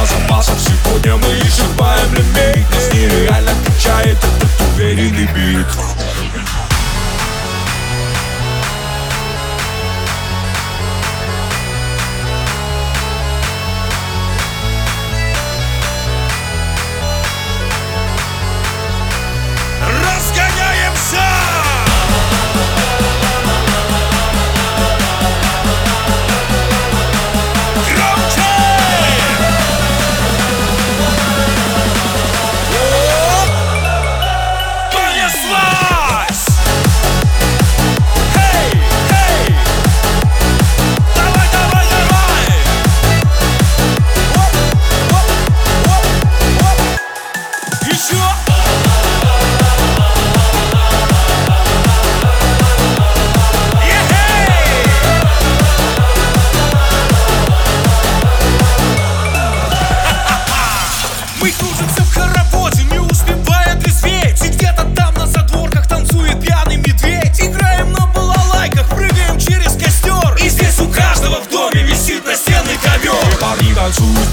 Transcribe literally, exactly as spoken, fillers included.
запасов. Сегодня мы исчерпаем лимит. Нас нереально качает этот уверенный бит. Мы кружимся в хороводе, не успевая трезветь. И где-то там на задворках танцует пьяный медведь. Играем на балалайках, прыгаем через костер. И здесь у каждого в доме висит настенный ковер. Парни танцуют